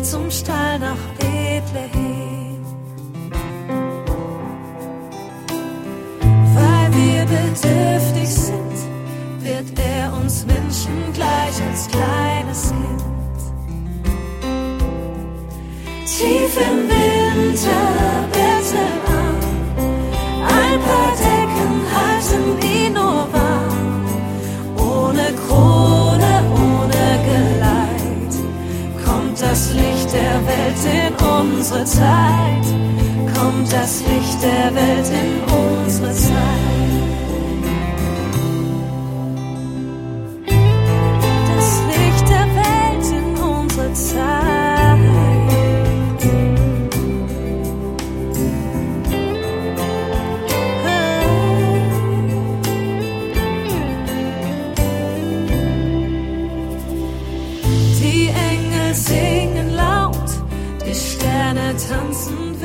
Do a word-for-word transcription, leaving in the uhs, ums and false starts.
zum Stall nach Bethlehem. Weil wir bedürftig sind, wird er uns Menschen gleich als kleines Kind. Tief im Winter Bettelarm, ein paar Decken halten ihn nur warm. Ohne Krone, ohne Geleit, kommt das Licht der Welt in unsere Zeit. Kommt das Licht der Welt in unsere Zeit. Das Licht der Welt in unsere Zeit. Die Engel singen laut, die Sterne tanzen